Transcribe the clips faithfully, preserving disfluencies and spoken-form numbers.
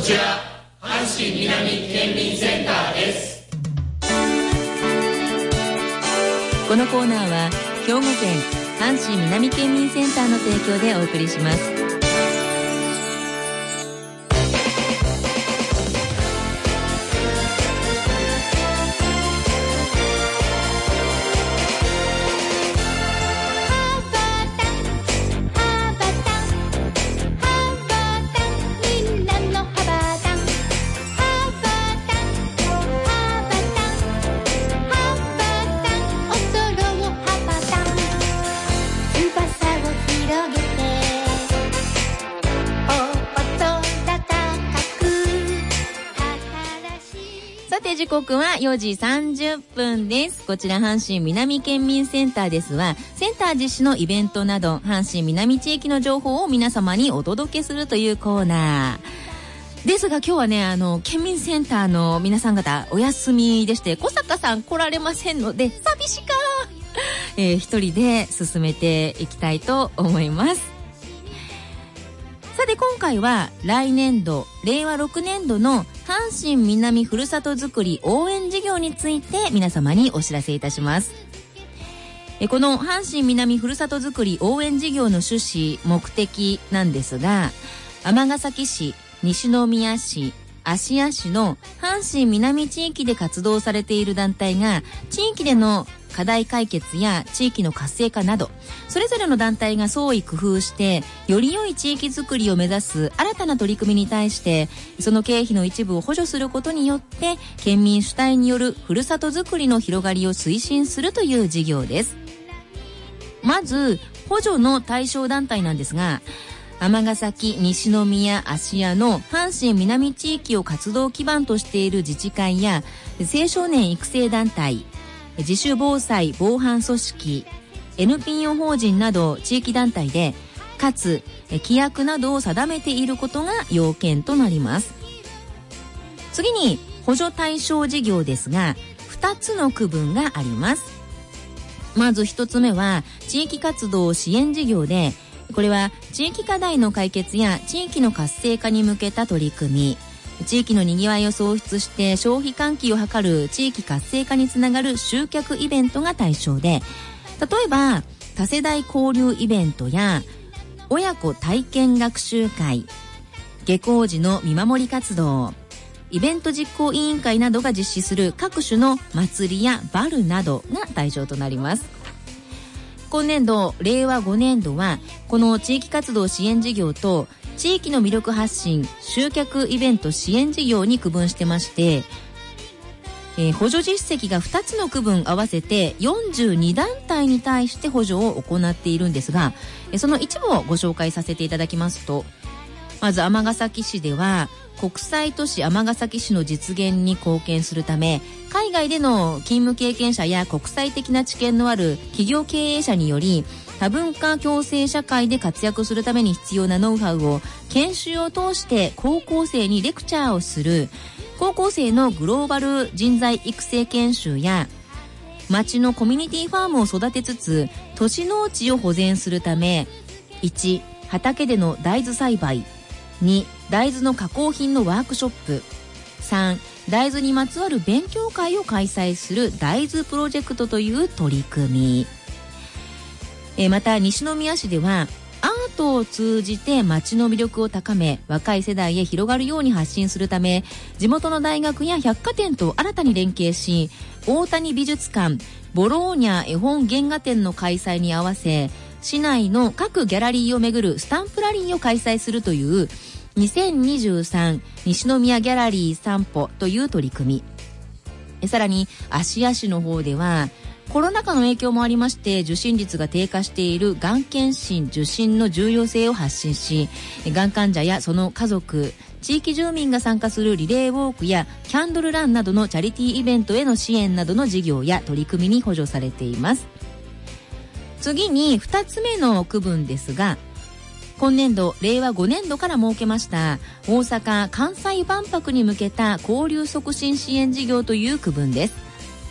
ちら阪神南県民センターです。 このコーナーは兵庫県阪神南県民センターの提供でお送りします。時刻はよじさんじゅっぷんです。こちら阪神南県民センターですは、センター実施のイベントなど阪神南地域の情報を皆様にお届けするというコーナーですが、今日はね、あの県民センターの皆さん方お休みでして、小坂さん来られませんので寂しかえー、一人で進めていきたいと思います。さて今回は来年度れいわろくねんどの阪神南ふるさとづくり応援事業について皆様にお知らせいたします。この阪神南ふるさとづくり応援事業の趣旨目的なんですが、尼崎市、西宮市、芦屋市の阪神南地域で活動されている団体が地域での課題解決や地域の活性化など、それぞれの団体が創意工夫してより良い地域づくりを目指す新たな取り組みに対して、その経費の一部を補助することによって県民主体によるふるさとづくりの広がりを推進するという事業です。まず補助の対象団体なんですが、尼崎、西宮、芦屋の阪神南地域を活動基盤としている自治会や青少年育成団体、自主防災防犯組織、 エヌピーオー 法人など地域団体で、かつ規約などを定めていることが要件となります。次に補助対象事業ですが、ふたつの区分があります。まずひとつめは地域活動支援事業で、これは地域課題の解決や地域の活性化に向けた取り組み、地域のにぎわいを創出して消費喚起を図る地域活性化につながる集客イベントが対象で、例えば多世代交流イベントや親子体験学習会、下校時の見守り活動、イベント実行委員会などが実施する各種の祭りやバルなどが対象となります。今年度れいわごねんどはこの地域活動支援事業と地域の魅力発信集客イベント支援事業に区分してまして、えー、補助実績がふたつの区分合わせてよんじゅうにだんたいに対して補助を行っているんですが、その一部をご紹介させていただきますと、まず尼崎市では国際都市尼崎市の実現に貢献するため、海外での勤務経験者や国際的な知見のある企業経営者により、多文化共生社会で活躍するために必要なノウハウを研修を通して高校生にレクチャーをする高校生のグローバル人材育成研修や、町のコミュニティファームを育てつつ都市農地を保全するため、いち畑での大豆栽培、に大豆の加工品のワークショップ、さん大豆にまつわる勉強会を開催する大豆プロジェクトという取り組み、えまた西宮市ではアートを通じて町の魅力を高め、若い世代へ広がるように発信するため、地元の大学や百貨店と新たに連携し、大谷美術館ボローニャ絵本原画展の開催に合わせ、市内の各ギャラリーを巡るスタンプラリーを開催するというにせんにじゅうさん西宮ギャラリー散歩という取り組み。さらに芦屋市の方ではコロナ禍の影響もありまして受診率が低下しているがん検診受診の重要性を発信し、がん患者やその家族、地域住民が参加するリレーウォークやキャンドルランなどのチャリティーイベントへの支援などの事業や取り組みに補助されています。次にふたつめの区分ですが、今年度れいわごねんどから設けました大阪・関西万博に向けた交流促進支援事業という区分です。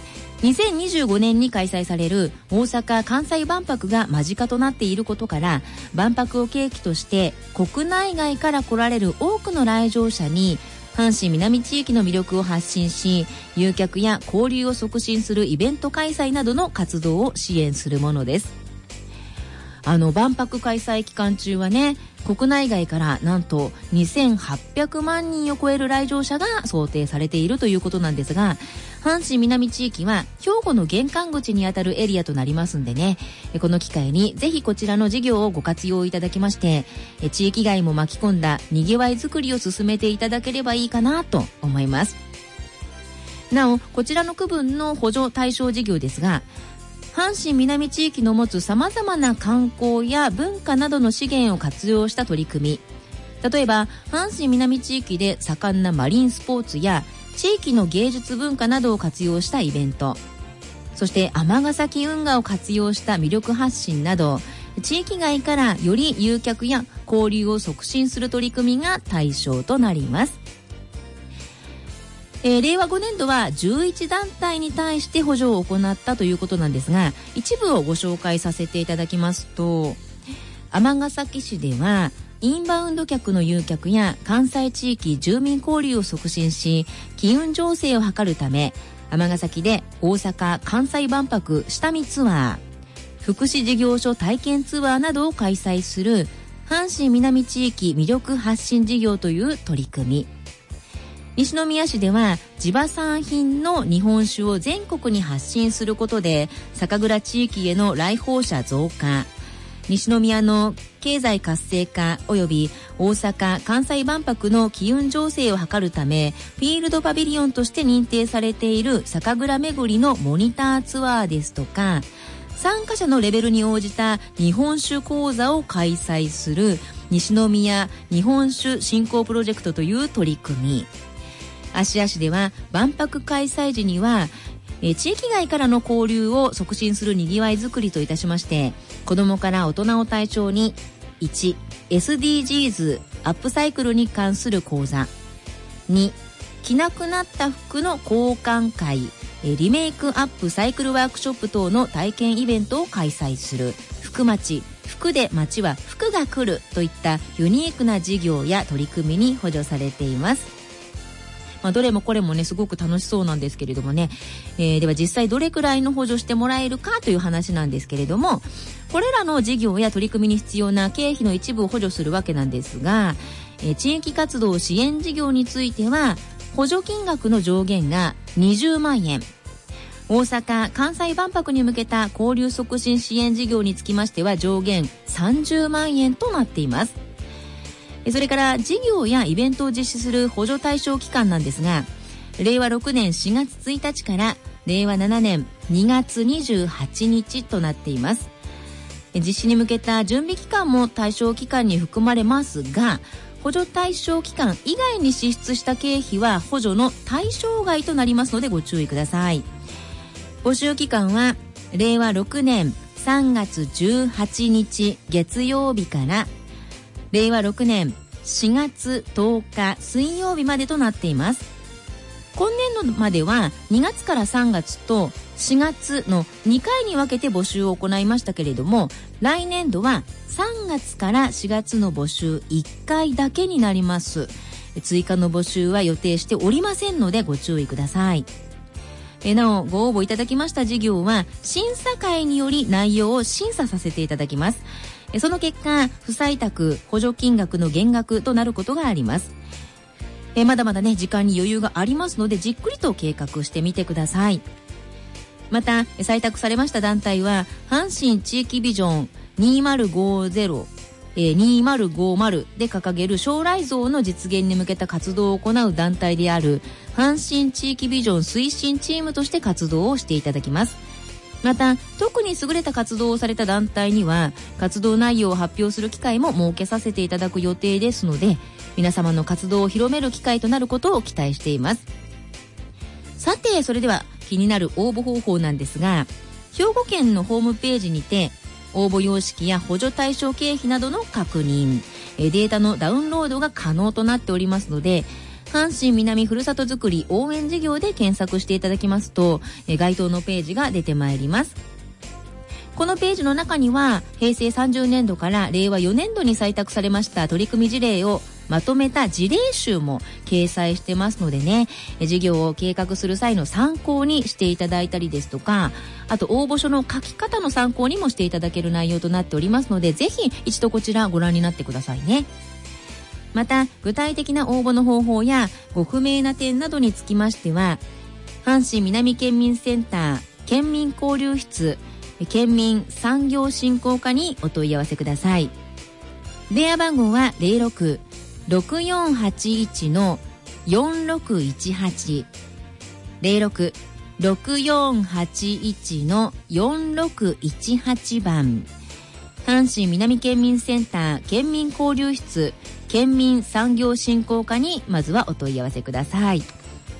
にせんにじゅうごねんに開催される大阪・関西万博が間近となっていることから、万博を契機として国内外から来られる多くの来場者に阪神南地域の魅力を発信し、誘客や交流を促進するイベント開催などの活動を支援するものです。あの万博開催期間中はね、国内外からなんとにせんはっぴゃくまんにんを超える来場者が想定されているということなんですが、阪神南地域は兵庫の玄関口にあたるエリアとなりますんでね、この機会にぜひこちらの事業をご活用いただきまして、地域外も巻き込んだにぎわいづくりを進めていただければいいかなと思います。なお、こちらの区分の補助対象事業ですが、阪神南地域の持つ様々な観光や文化などの資源を活用した取り組み、例えば阪神南地域で盛んなマリンスポーツや地域の芸術文化などを活用したイベント、そして尼崎運河を活用した魅力発信など、地域外からより誘客や交流を促進する取り組みが対象となります。えー、れいわごねんどはじゅういちだんたいに対して補助を行ったということなんですが、一部をご紹介させていただきますと、尼崎市ではインバウンド客の誘客や関西地域住民交流を促進し、機運醸成を図るため、尼崎で大阪・関西万博下見ツアー、福祉事業所体験ツアーなどを開催する阪神南地域魅力発信事業という取り組み。西宮市では地場産品の日本酒を全国に発信することで酒蔵地域への来訪者増加、西宮の経済活性化及び大阪・関西万博の機運醸成を図るため、フィールドパビリオンとして認定されている酒蔵巡りのモニターツアーですとか、参加者のレベルに応じた日本酒講座を開催する西宮日本酒振興プロジェクトという取り組み。芦屋市では万博開催時にはえ地域外からの交流を促進するにぎわいづくりといたしまして、子どもから大人を対象に いち. エスディージーズ アップサイクルに関する講座、に. 着なくなった服の交換会、リメイクアップサイクルワークショップ等の体験イベントを開催する福町、服で街は服が来るといったユニークな事業や取り組みに補助されています。まあ、どれもこれもねすごく楽しそうなんですけれどもね、えー、では実際どれくらいの補助してもらえるかという話なんですけれども、これらの事業や取り組みに必要な経費の一部を補助するわけなんですが、えー、地域活動支援事業については補助金額の上限がにじゅうまんえん、大阪・関西万博に向けた交流促進支援事業につきましては上限さんじゅうまんえんとなっています。それから事業やイベントを実施する補助対象期間なんですが、れいわろくねんしがつついたちかられいわななねんにがつにじゅうはちにちとなっています。実施に向けた準備期間も対象期間に含まれますが、補助対象期間以外に支出した経費は補助の対象外となりますのでご注意ください。募集期間はれいわろくねんさんがつじゅうはちにち月曜日かられいわろくねんしがつとおか水曜日までとなっています。今年度まではにがつからさんがつとしがつのにかいに分けて募集を行いましたけれども、来年度はさんがつからしがつの募集いっかいだけになります。追加の募集は予定しておりませんのでご注意ください。えなお、ご応募いただきました事業は審査会により内容を審査させていただきます。その結果、不採択補助金額の減額となることがあります。えまだまだね時間に余裕がありますので、じっくりと計画してみてください。また採択されました団体は阪神地域ビジョンにせんごじゅう、えー、にせんごじゅうで掲げる将来像の実現に向けた活動を行う団体である阪神地域ビジョン推進チームとして活動をしていただきます。また特に優れた活動をされた団体には活動内容を発表する機会も設けさせていただく予定ですので、皆様の活動を広める機会となることを期待しています。さて、それでは気になる応募方法なんですが、兵庫県のホームページにて応募様式や補助対象経費などの確認、データのダウンロードが可能となっておりますので、 阪神南ふるさとづくり応援事業で検索していただきますと、え該当のページが出てまいります。このページの中には平成さんじゅうねんどかられいわよねんどに採択されました取り組み事例をまとめた事例集も掲載してますのでね、事業を計画する際の参考にしていただいたりですとか、あと応募書の書き方の参考にもしていただける内容となっておりますので、ぜひ一度こちらご覧になってくださいね。また具体的な応募の方法やご不明な点などにつきましては、阪神南県民センター県民交流室県民産業振興課にお問い合わせください。電話番号は ゼロろく ろくよんはちいち よんろくいちはち ゼロろく ろくよんはちいち よんろくいちはち 番、阪神南県民センター県民交流室県民産業振興課にまずはお問い合わせください。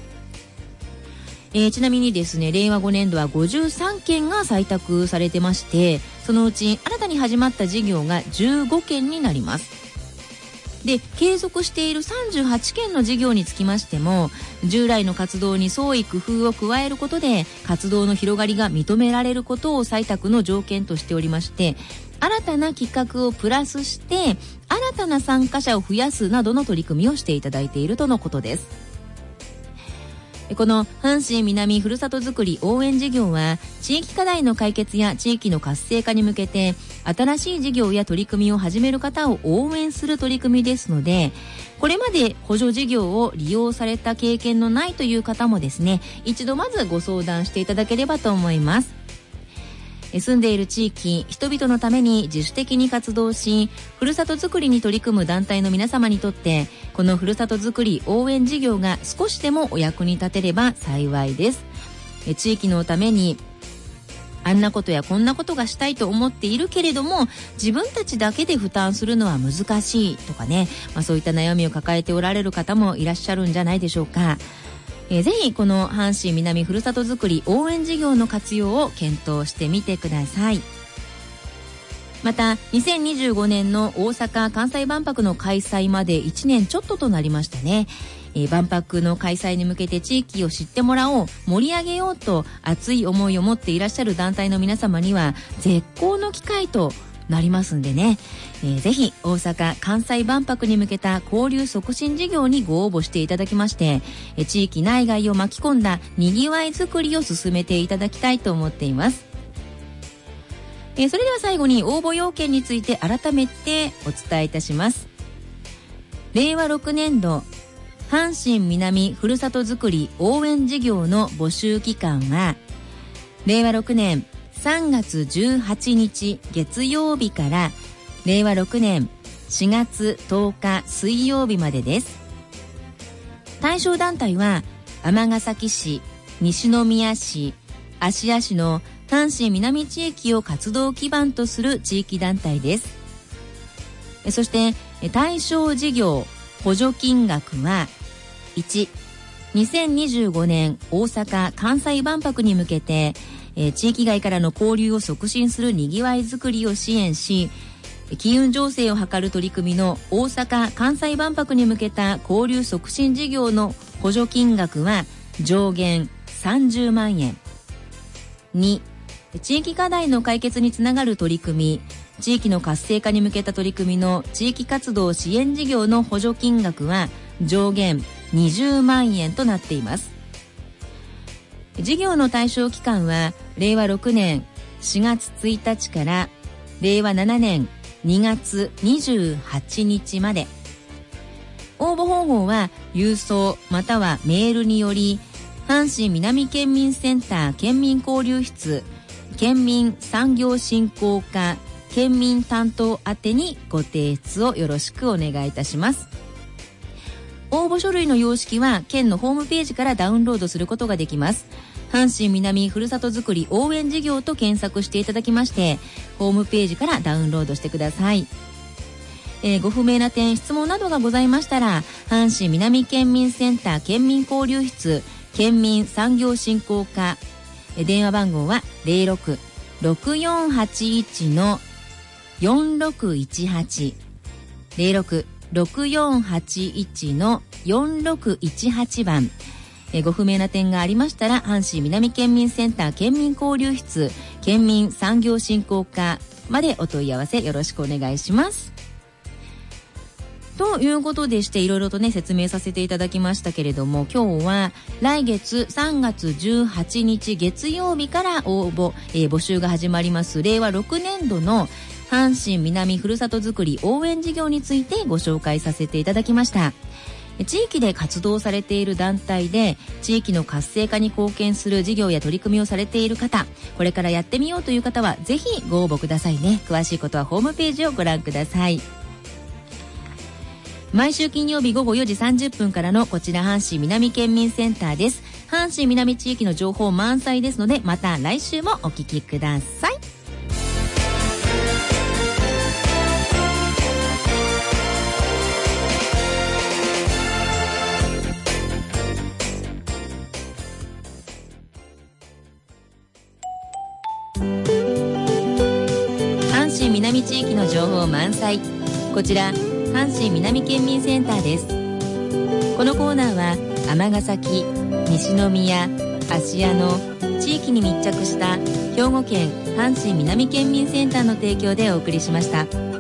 えー、ちなみにですね、れいわごねんどはごじゅうさんけんが採択されてまして、そのうち新たに始まった事業がじゅうごけんになります。で、継続しているさんじゅうはちけんの事業につきましても、従来の活動に創意工夫を加えることで活動の広がりが認められることを採択の条件としておりまして、新たな企画をプラスして新たな参加者を増やすなどの取り組みをしていただいているとのことです。この阪神南ふるさとづくり応援事業は、地域課題の解決や地域の活性化に向けて新しい事業や取り組みを始める方を応援する取り組みですので、これまで補助事業を利用された経験のないという方もですね、一度まずご相談していただければと思います。住んでいる地域、人々のために自主的に活動し、ふるさとづくりに取り組む団体の皆様にとって、このふるさとづくり応援事業が少しでもお役に立てれば幸いです。地域のためにあんなことやこんなことがしたいと思っているけれども、自分たちだけで負担するのは難しいとかね、まあ、そういった悩みを抱えておられる方もいらっしゃるんじゃないでしょうか。えー、ぜひこの阪神南ふるさとづくり応援事業の活用を検討してみてください。またにせんにじゅうごねんの大阪・関西万博の開催までいちねんちょっととなりましたね。えー、万博の開催に向けて地域を知ってもらおう、盛り上げようと熱い思いを持っていらっしゃる団体の皆様には絶好の機会となりますんでね、えー、ぜひ大阪・関西万博に向けた交流促進事業にご応募していただきまして、えー、地域内外を巻き込んだにぎわいづくりを進めていただきたいと思っています。えー、それでは最後に応募要件について改めてお伝えいたします。れいわろくねんど阪神南ふるさとづくり応援事業の募集期間はれいわろくねんさんがつじゅうはちにち月曜日かられいわろくねんしがつとおか水曜日までです。対象団体は尼崎市、西宮市、芦屋市の阪神南地域を活動基盤とする地域団体です。そして対象事業補助金額はいち、にせんにじゅうごねん大阪・関西万博に向けて、えー、地域外からの交流を促進するにぎわいづくりを支援し、機運醸成を図る取り組みの大阪・関西万博に向けた交流促進事業の補助金額は上限さんじゅうまんえん。に、地域課題の解決につながる取り組み、地域の活性化に向けた取り組みの地域活動支援事業の補助金額は上限にじゅうまんえんとなっています。事業の対象期間はれいわろくねんしがつついたちかられいわななねんにがつにじゅうはちにちまで。応募方法は郵送またはメールにより、阪神南県民センター県民交流室県民産業振興課県民担当宛てにご提出をよろしくお願いいたします。応募書類の様式は県のホームページからダウンロードすることができます。阪神南ふるさとづくり応援事業と検索していただきまして、ホームページからダウンロードしてください。えー、ご不明な点、質問などがございましたら、阪神南県民センター県民交流室県民産業振興課、えー、電話番号は ゼロろく ろくよんはちいち よんろくいちはち ゼロろく ろくよんはちいち よよんろくいちはちばん。えご不明な点がありましたら、阪神南県民センター県民交流室県民産業振興課までお問い合わせよろしくお願いします。ということでして、いろいろとね説明させていただきましたけれども、今日は来月さんがつじゅうはちにち月曜日から応募、えー、募集が始まりますれいわろくねんどの阪神南ふるさとづくり応援事業についてご紹介させていただきました。地域で活動されている団体で地域の活性化に貢献する事業や取り組みをされている方、これからやってみようという方はぜひご応募くださいね。詳しいことはホームページをご覧ください。毎週金曜日午後よじさんじゅっぷんからのこちら阪神南県民センターです。阪神南地域の情報満載ですので、また来週もお聞きください。阪神南地域の情報満載、こちら阪神南県民センターです。このコーナーは尼崎、西宮、芦屋の地域に密着した兵庫県阪神南県民センターの提供でお送りしました。